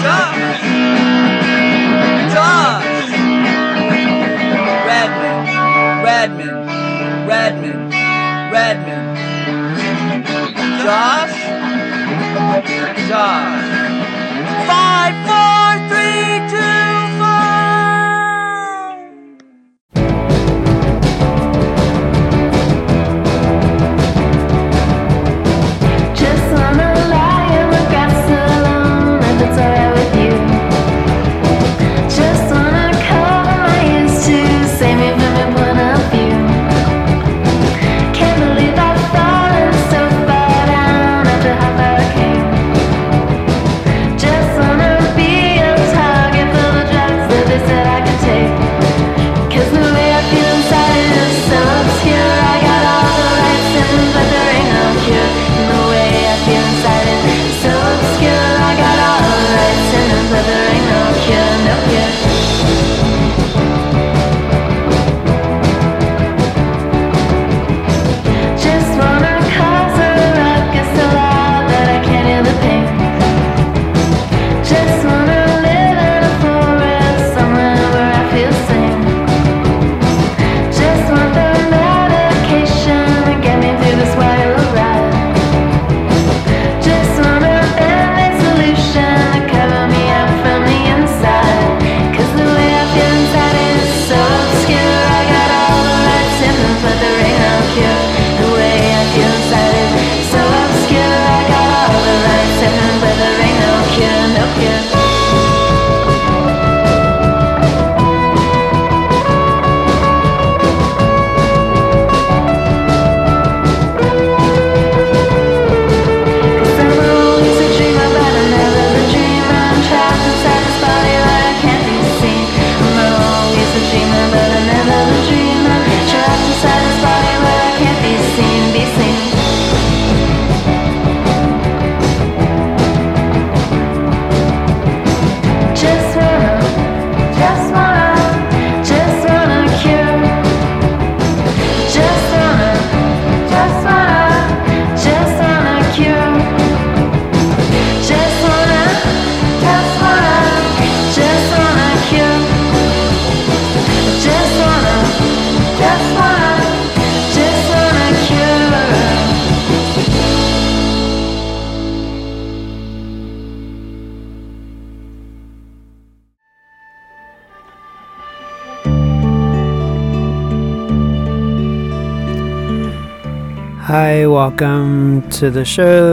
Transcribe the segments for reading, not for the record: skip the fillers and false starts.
Hi, welcome to the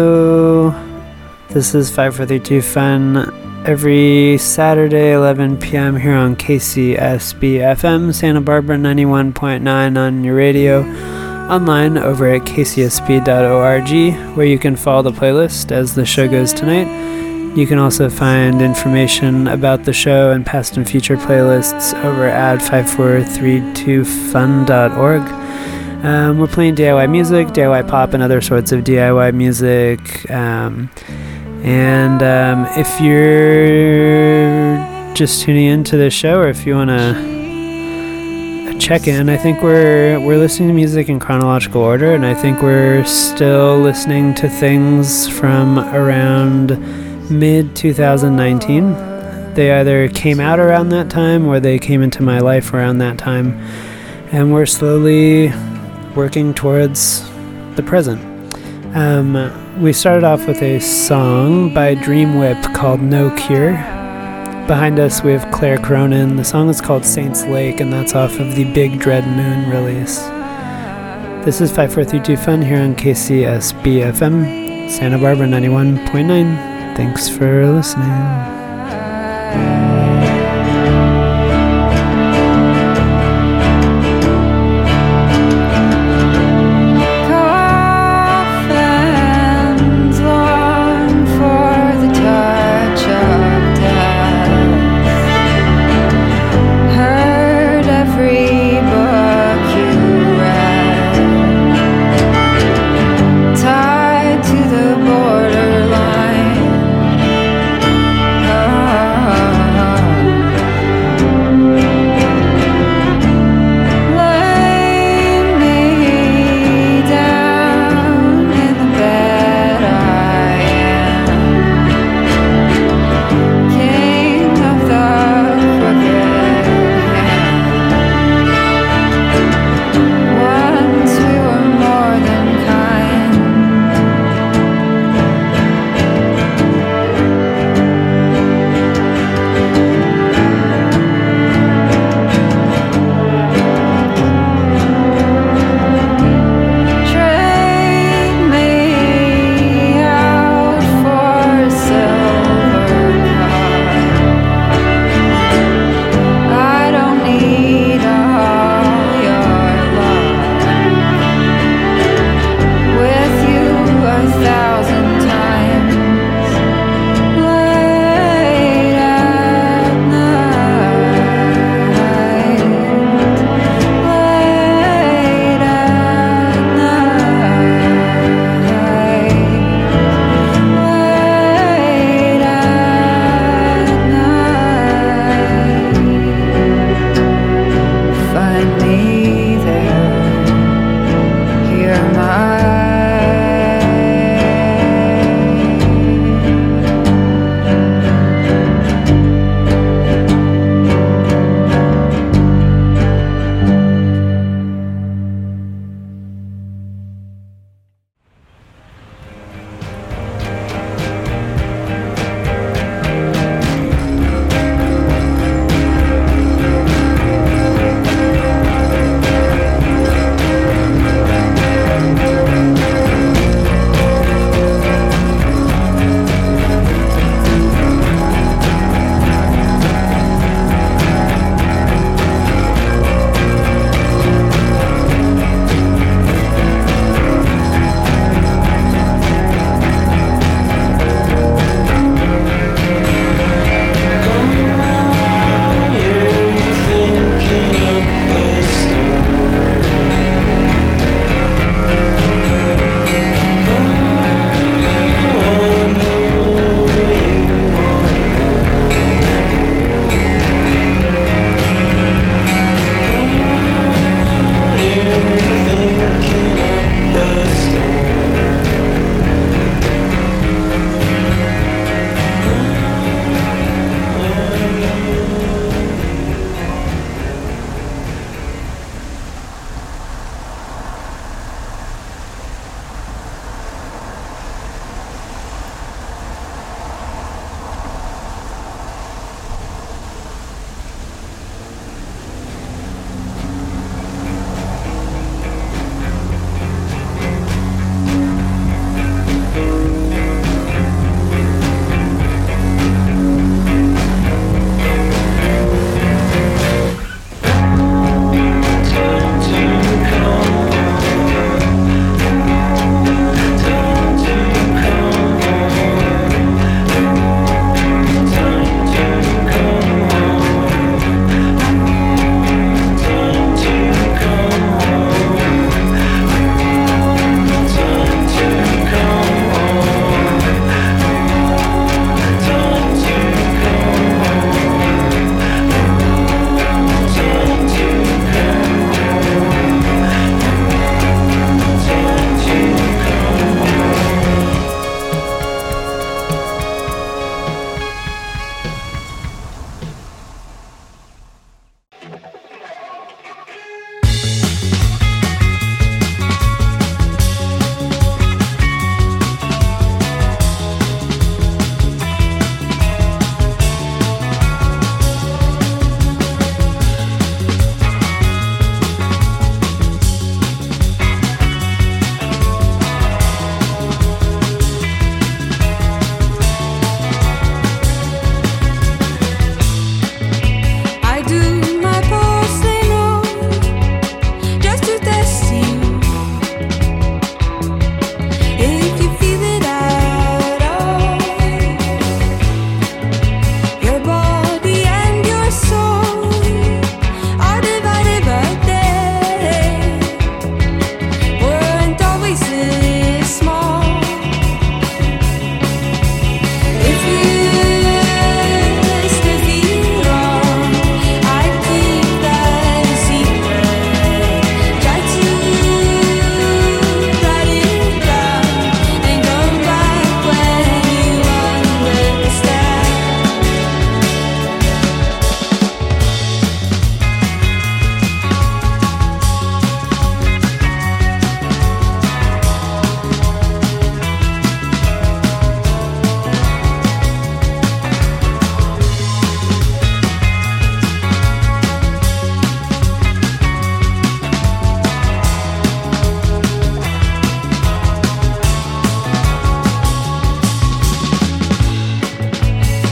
show. This is 5432 Fun every Saturday, 11 p.m. here on KCSB FM, Santa Barbara 91.9 on your radio, online over at kcsb.org, where you can follow the playlist as the show goes tonight. You can also find information about the show and past and future playlists over at 5432fun.org. We're playing DIY music, DIY pop, and other sorts of DIY music. If you're just tuning into the show, or if you want to check in, I think we're listening to music in chronological order, and I think we're still listening to things from around mid-2019. They either came out around that time, or they came into my life around that time, and we're slowly working towards the present. We started off with a song by Dream Whip called No Cure. Behind us we have Claire Cronin. The song is called Saints Lake, and that's off of the Big Dread Moon release. This is 5432 Fun here on KCSB FM, Santa Barbara 91.9. Thanks for listening. Borderline.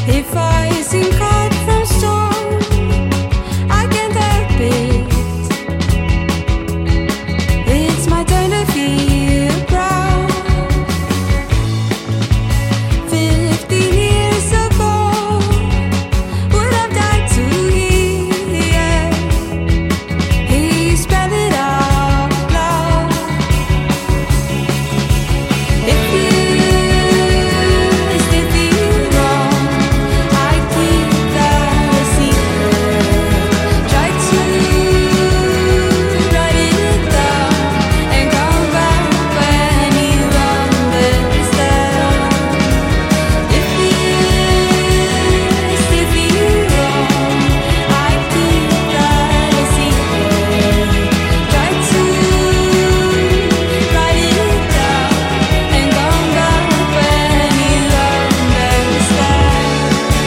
If I sing out from storm, I can't help it. It's my turn to feel proud. 15 years ago, would have died to hear. He spelled it out loud. If you still feel wrong, I keep that a secret. Try to write it down and come back when you understand. If you still feel wrong, I keep that a secret. Try to write it down and come back when you understand.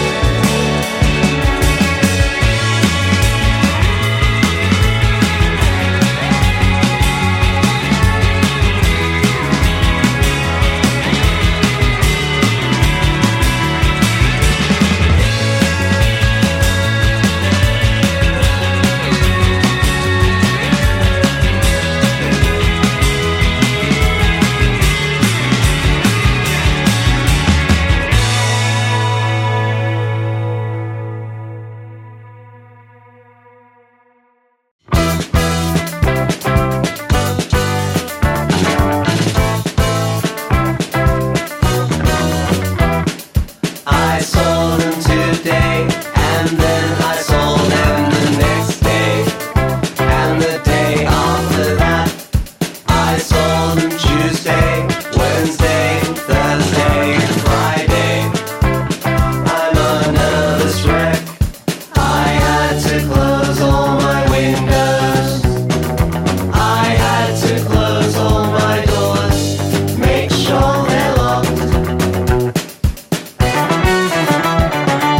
I sold him today, and then I sold him the next day, and the day after that. I sold him Tuesday, Wednesday, Thursday, Friday. I'm a nervous wreck. I had to close all my windows. I had to close all my doors. Make sure they're locked.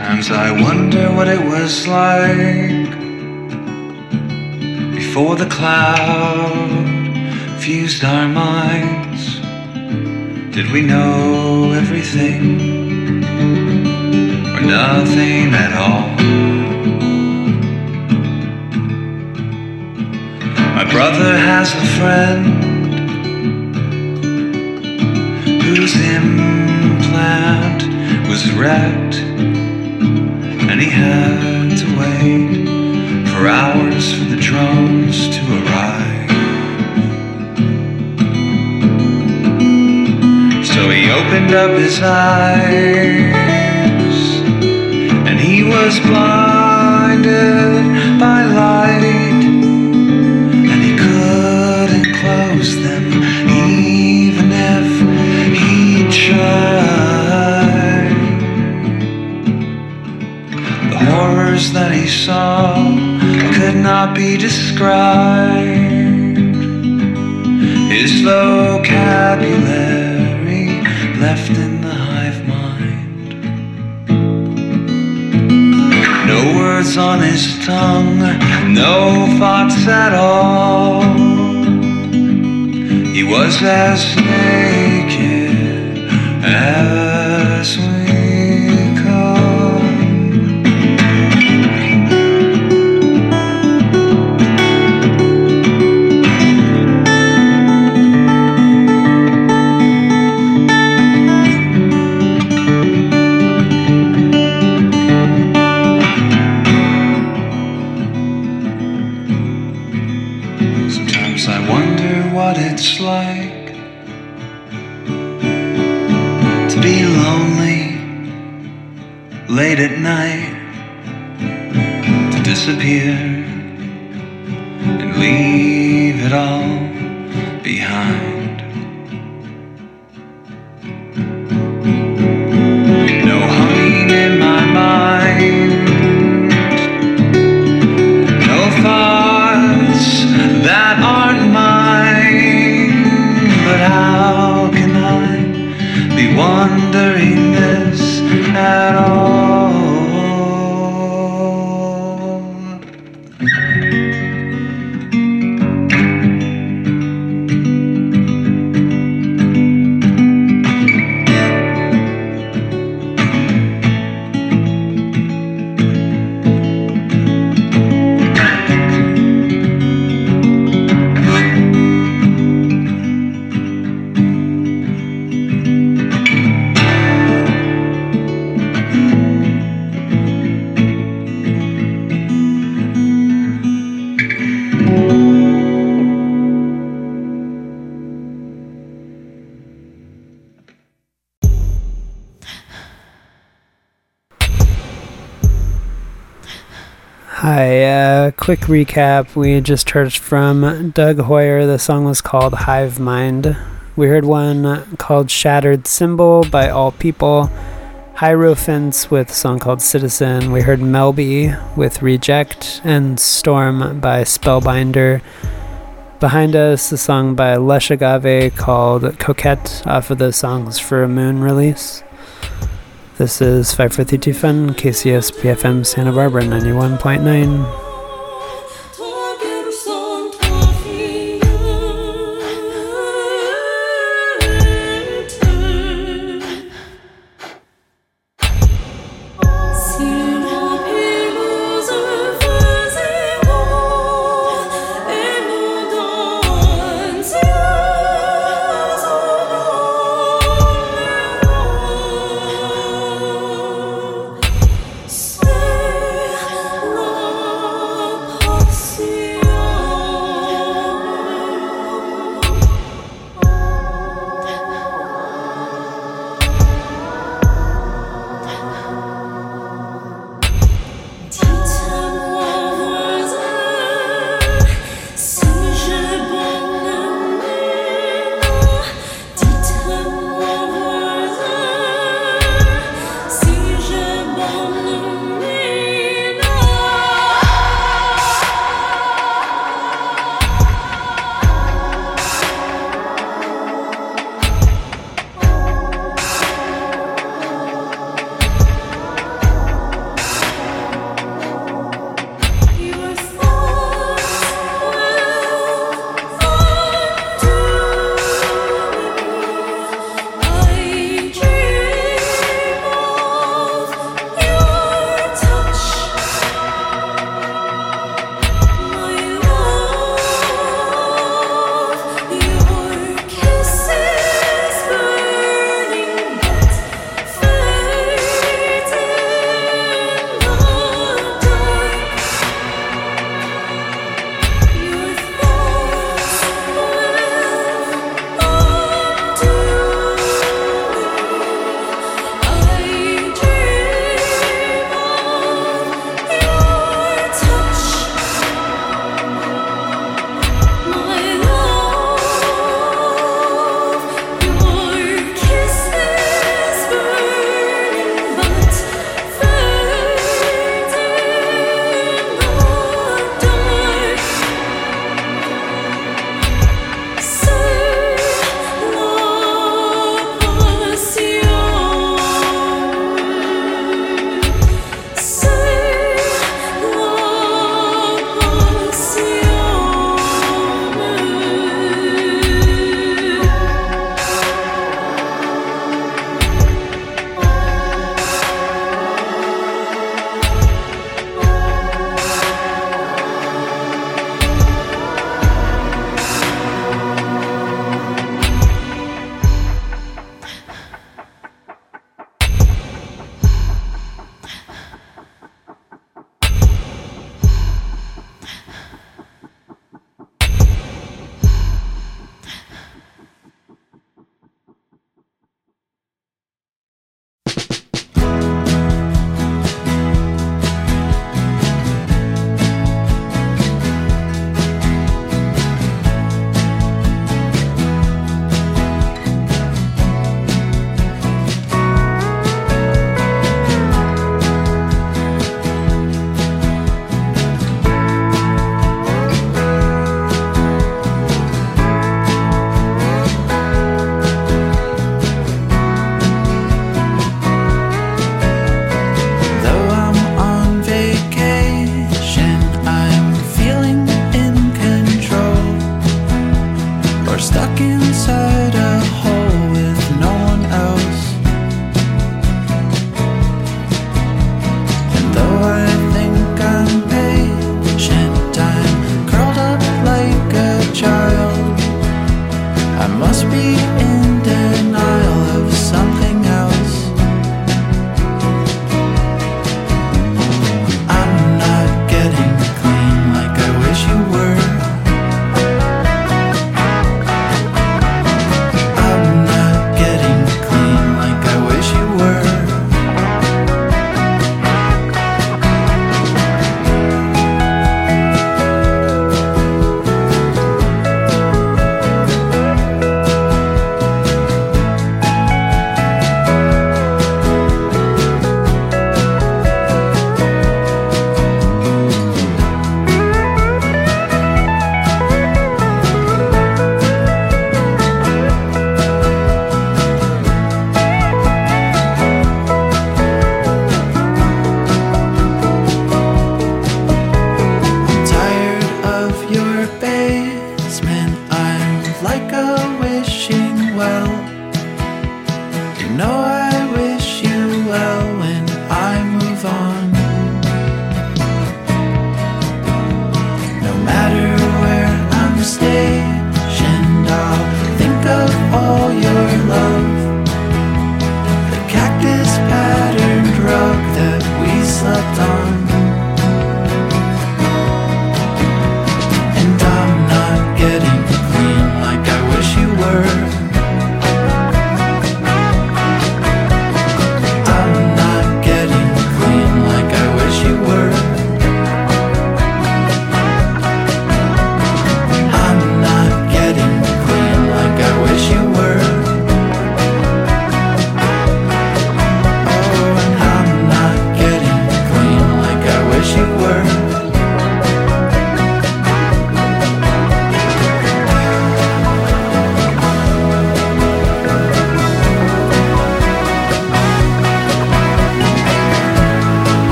Sometimes I wonder what it was like before the cloud fused our minds. Did we know everything or nothing at all? My brother has a friend whose implant was wrecked, and he had to wait for hours for the drones to arrive. So he opened up his eyes, and he was blinded by light, and he couldn't close them even if he tried. The horrors that he saw could not be described. His vocabulary left in the hive mind. No words on his tongue, no thoughts at all. He was as naked as we come. Sometimes I wonder what it's like to be lonely late at night, to disappear and leave it all behind. No humming in my mind, no thoughts that aren't mine. But how can I be wondering this at all? Hi, quick recap. We just heard from Doug Hoyer. The song was called Hive Mind. We heard one called Shattered Symbol by All People. Hierophants with a song called Citizen. We heard Melby with Reject, and Storm by Spellbinder. Behind us, a song by Lush Agave called Coquette off of the Songs for a Moon release. This is 543 Fun, KCS PFM Santa Barbara 91.9. Say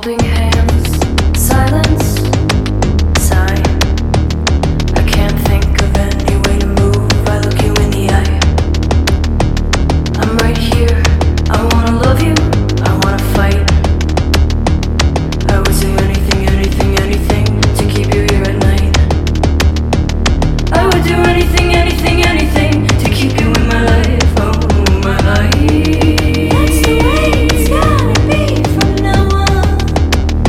holding hands, silence, sigh. I can't think of any way to move. I look you in the eye. I'm right here. I wanna love you. I wanna fight. I would do anything, anything, anything to keep you here at night. I would do anything, anything, anything to keep you in my life. Oh, my life. That's the way it's gotta be from now on.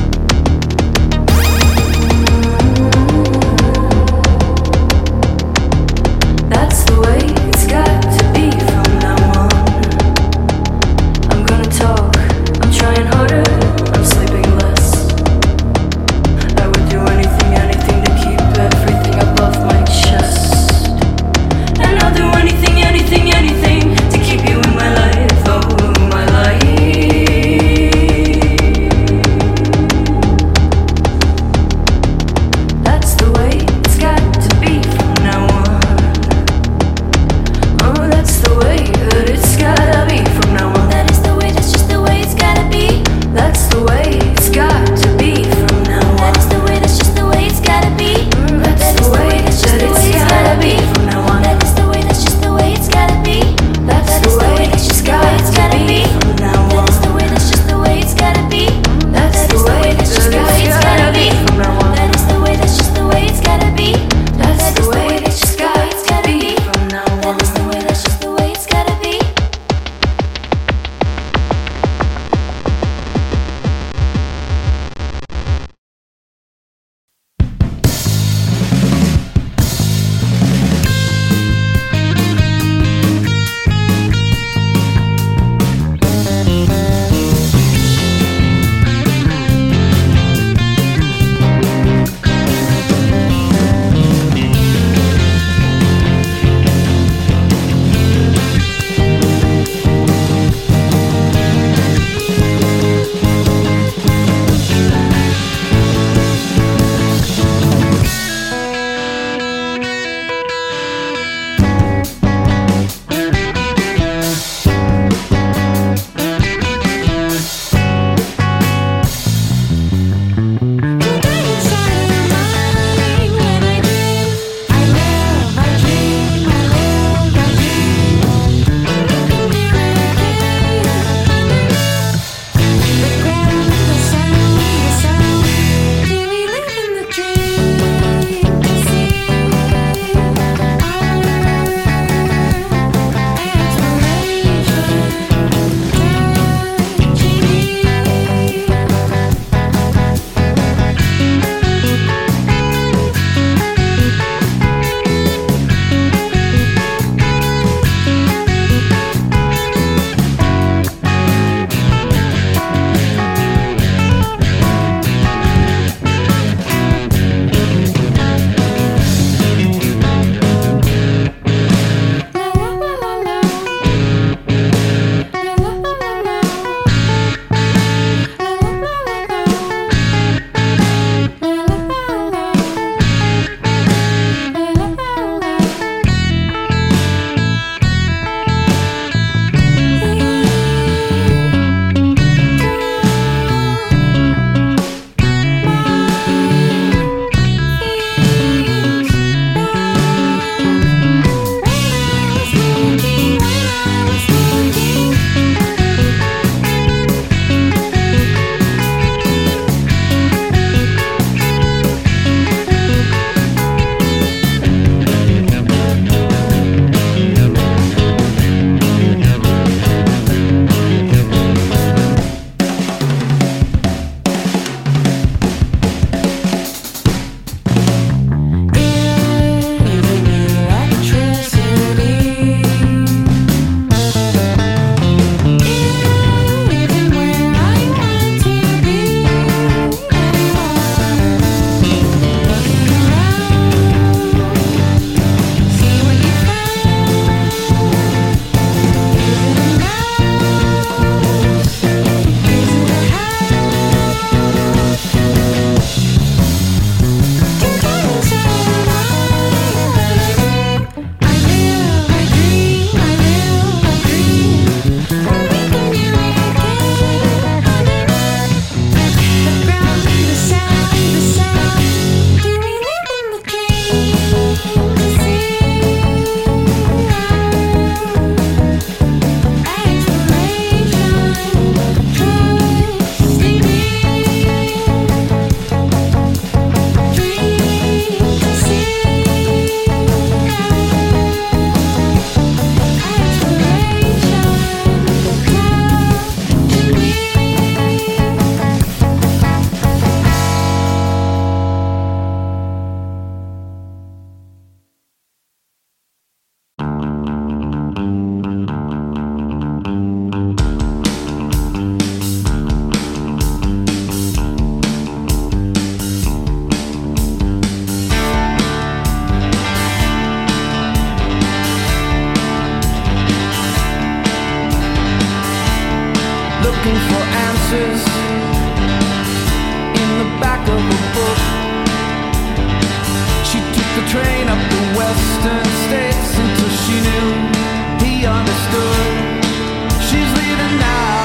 western states until she knew he understood. She's leaving now,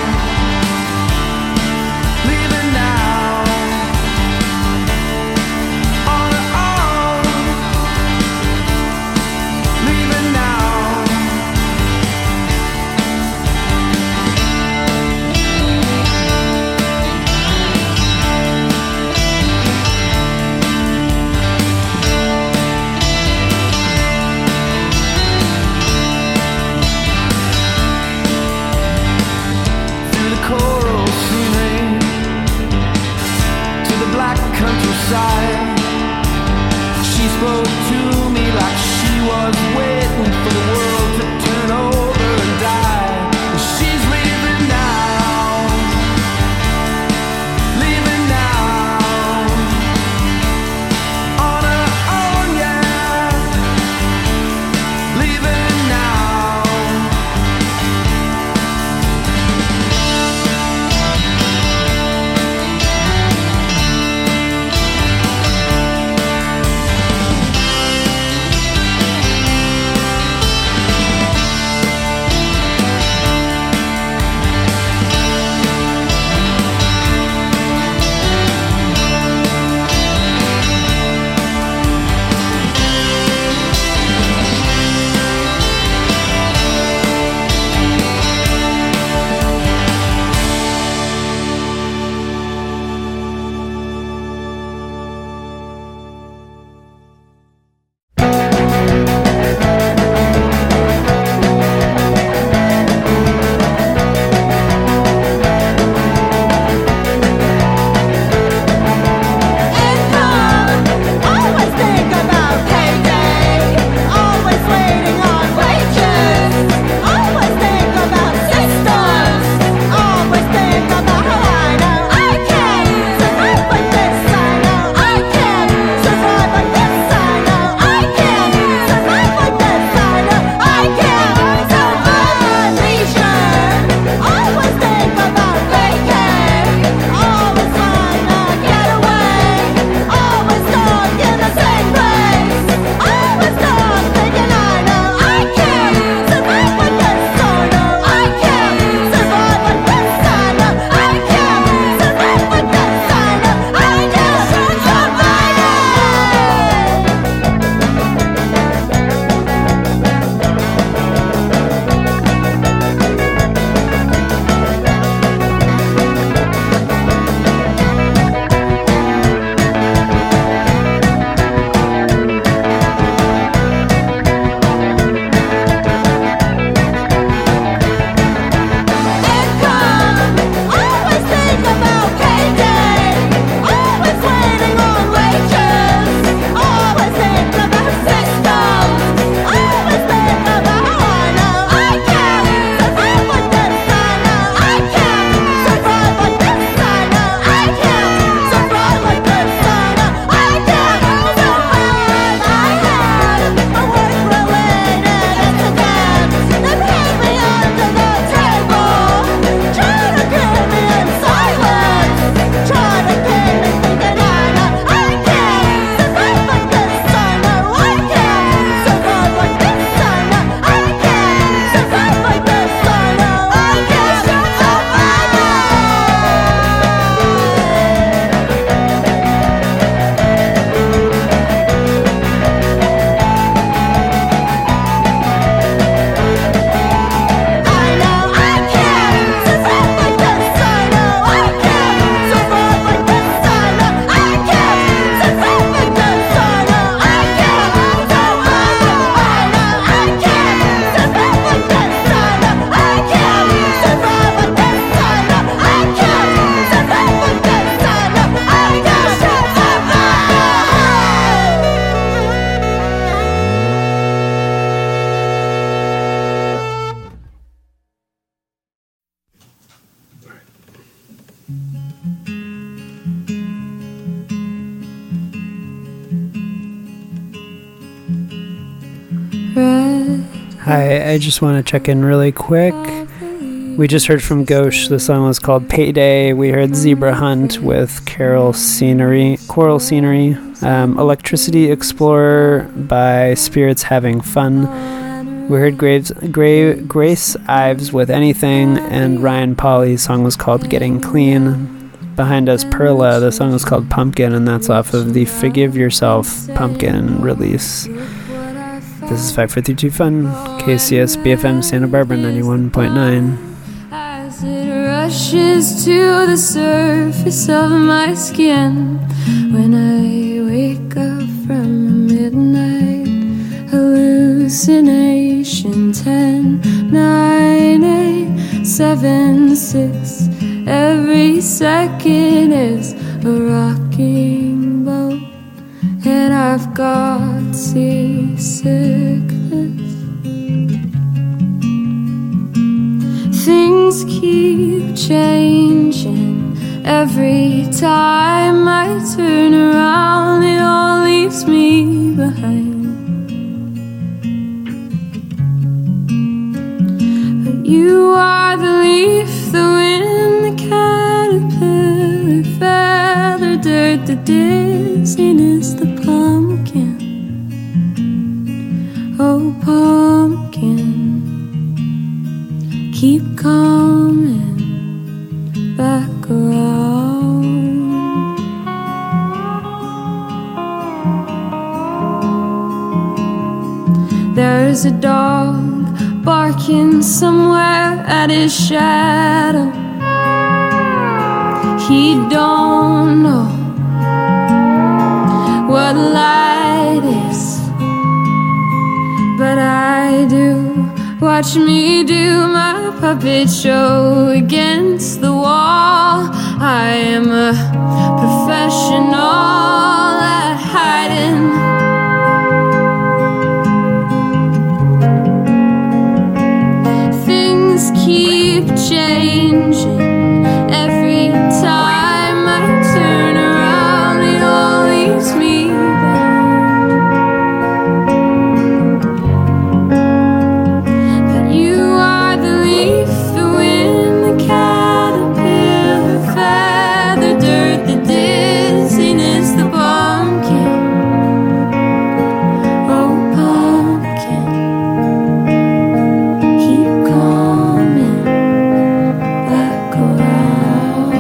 leaving now, on her own, leaving now. Coral scenery to the black countryside. She spoke to me like she was waiting for the world to turn over and die. She's leaving now, leaving now, on her own, yeah, leaving now. Hi, I just want to check in really quick. We just heard from Ghosh. The song was called Payday. We heard Zebra Hunt with Coral Scenery. Electricity Explorer by Spirits Having Fun. We heard Grace Ives with Anything, and Ryan Pauly's song was called Getting Clean. Behind us, Perla. The song is called Pumpkin, and that's off of the Forgive Yourself Pumpkin release. This is 543 Fun, KCS BFM Santa Barbara 91.9. As it rushes to the surface of my skin, when I wake up from a midnight hallucination. 10, 9, 8, 7, 6. Every second is a rocking boat, and I've got seasickness. Things keep changing. Every time I turn around, it all leaves me behind. But you are the leaf, the wind, the caterpillar, feather, dirt, the dizziness, the pumpkin. Oh, pumpkin, keep coming back around. There's a dog barking somewhere at his shadow. He don't know what light is, but I do. Watch me do my puppet show against the wall. I am a professional at hiding. Things keep changing. Every time I turn around, it all leaves me behind. But you are the leaf, the wind, the caterpillar, feather, dirt, the dizziness, the pumpkin. Oh, pumpkin, keep coming back around.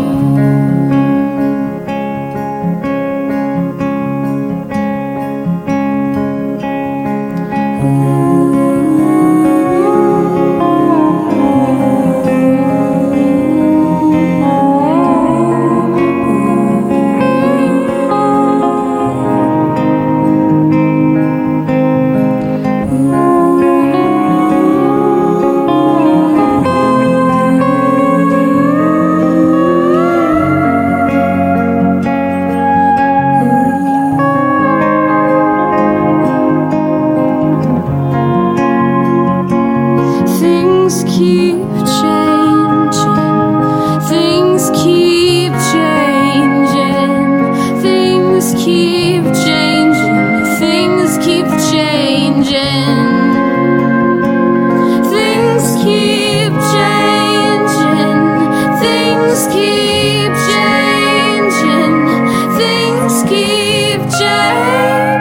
Things keep changing. Things keep changing. Things keep changing. Things keep changing. Things keep changing. Things keep changing. Things keep changing.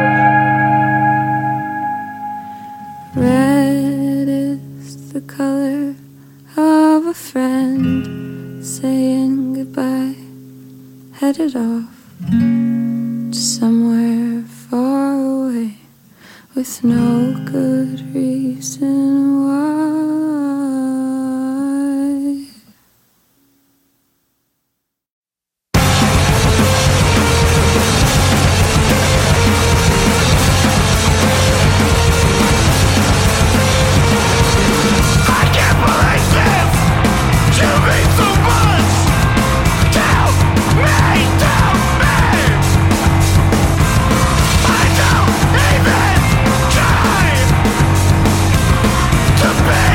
Red is the color of a friend saying goodbye, headed off to somewhere far away with no good reason why. To be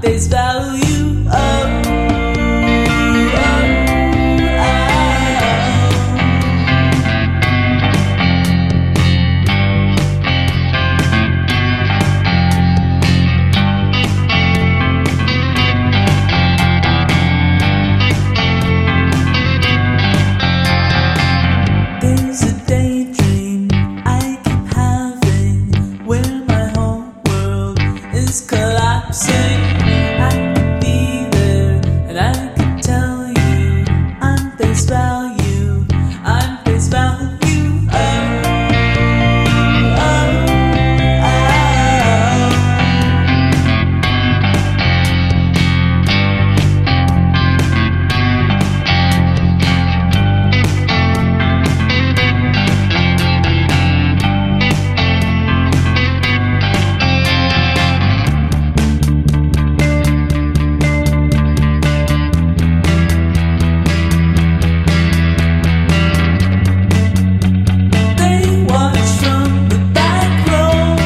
face value. There's a daydream I keep having where my whole world is collapsing. I could be there and I could tell you I'm face value. I'm face value. They watch from the back row.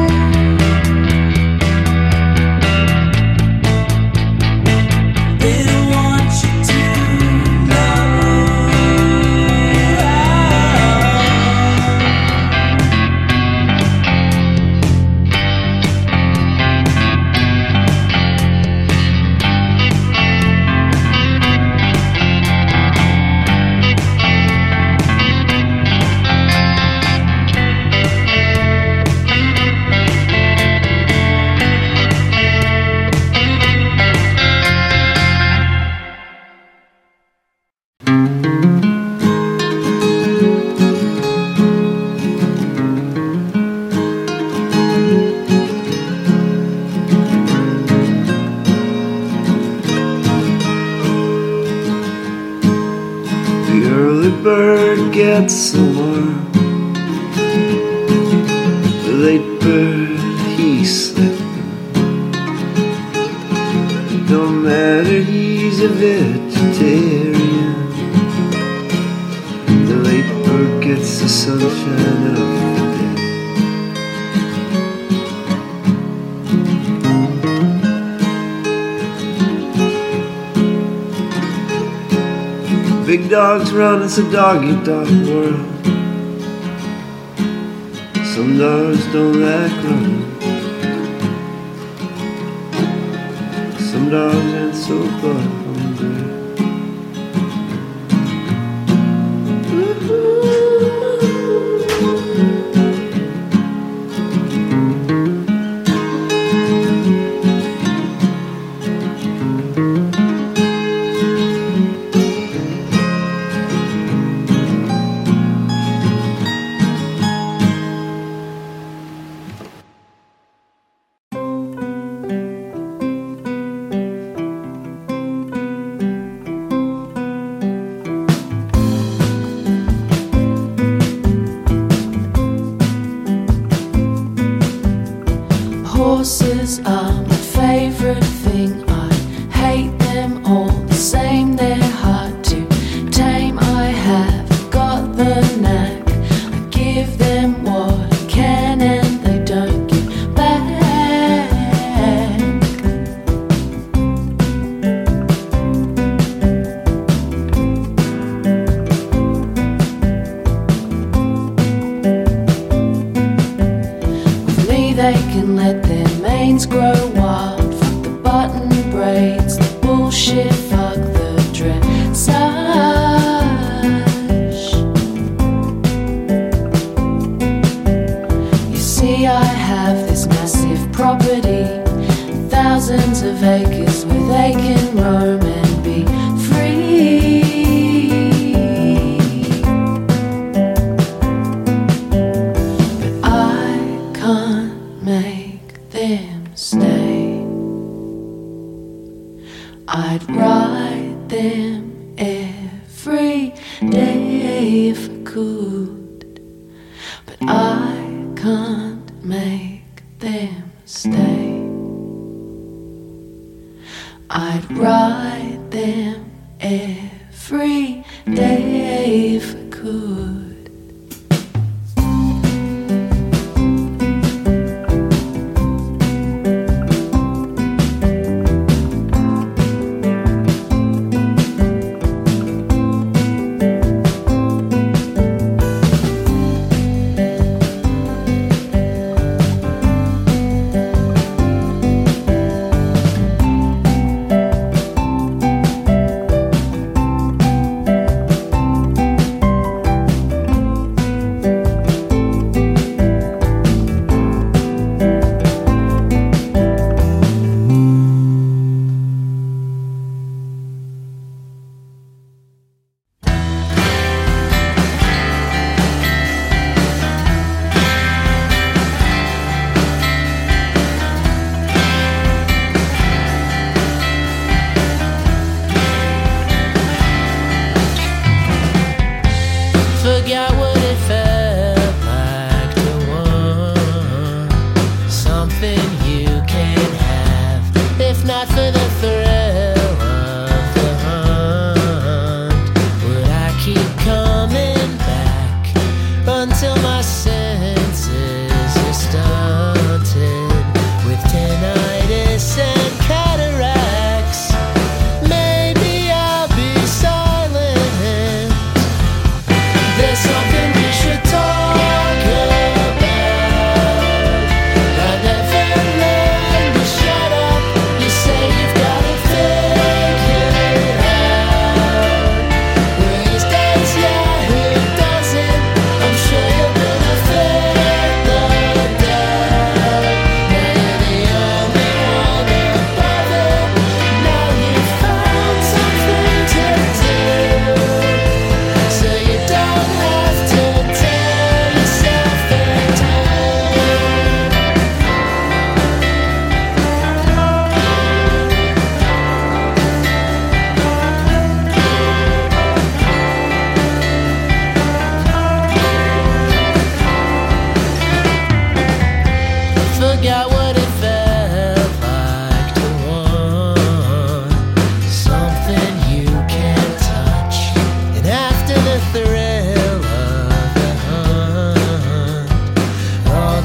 They don't want you to know. The early bird gets the worm. The late bird, he's sleeping. Don't matter, he's a vegetarian. The late bird gets the sunshine of the day. Big dogs run, it's a dog-eat-dog world. Some dogs don't like running. Some dogs ain't so far hungry. Horses are my favorite thing. I hate them all the same. They're hard to tame. I have got the knack. I give them what I can and they don't give back. With me they can let their manes grow wild. Fuck the button braids, the bullshit, fuck the dressage. You see I have this massive property, thousands of acres where they can roam and be free. But I can't make them stay. I'd ride them every day if I could, but I can't make them stay. I'd ride them every day if I could.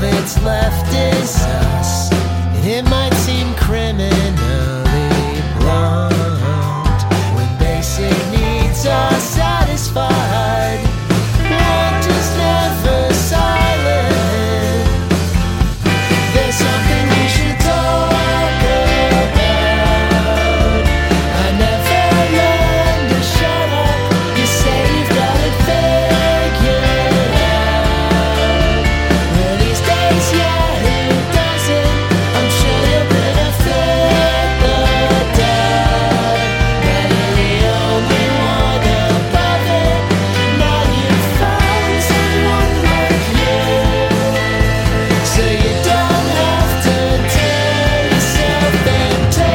that's left is us, and it might seem criminally blunt when basic needs are satisfied. Want is never silent. There's something we should talk about. I never learned to shut up. You say you've got it figured out. Well, these days, yeah, who doesn't? I'm sure you're gonna fit the doubt. But you're the only one above it. Now you've found someone like you, so you don't have to tear yourself in two.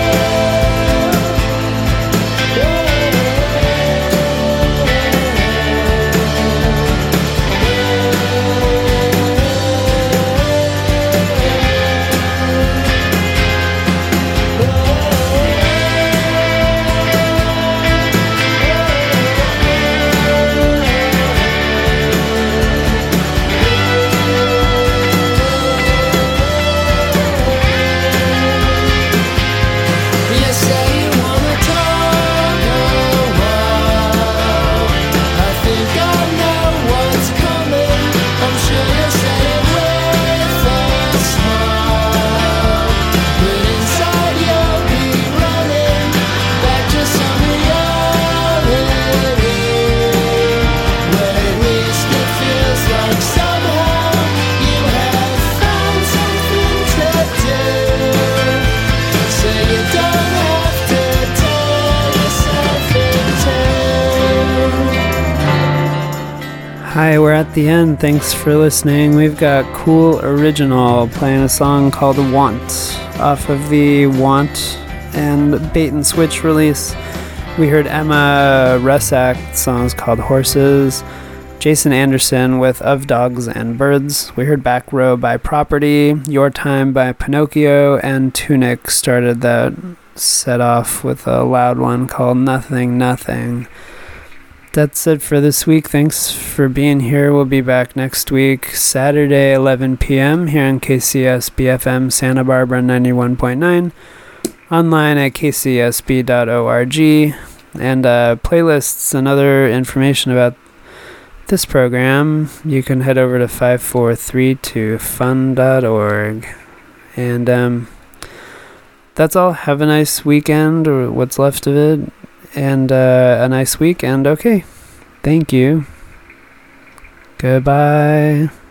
You say you wanna talk a while. I think I know what's coming. I'm sure you'll say it with a smile, but inside you'll be running back to some reality, where at least it feels like somehow you have found something to do. So you don't have to tear yourself in two. Hi, we're at the end. Thanks for listening. We've got Cool Original playing a song called Want off of the Want and Bait and Switch release. We heard Emma Russack, songs called Horses. Jason Anderson with Of Dogs and Birds. We heard Back Row by Property. Your Time by Pinocchio. And Tunic started that set off with a loud one called Nothing Nothing. That's it for this week. Thanks for being here. We'll be back next week, Saturday, 11 p.m. here on KCS BFM Santa Barbara 91.9. Online at kcsb.org. And playlists and other information about this program, you can head over to 5432fun.org. And that's all. Have a nice weekend, or what's left of it, and a nice week. And okay, thank you. Goodbye.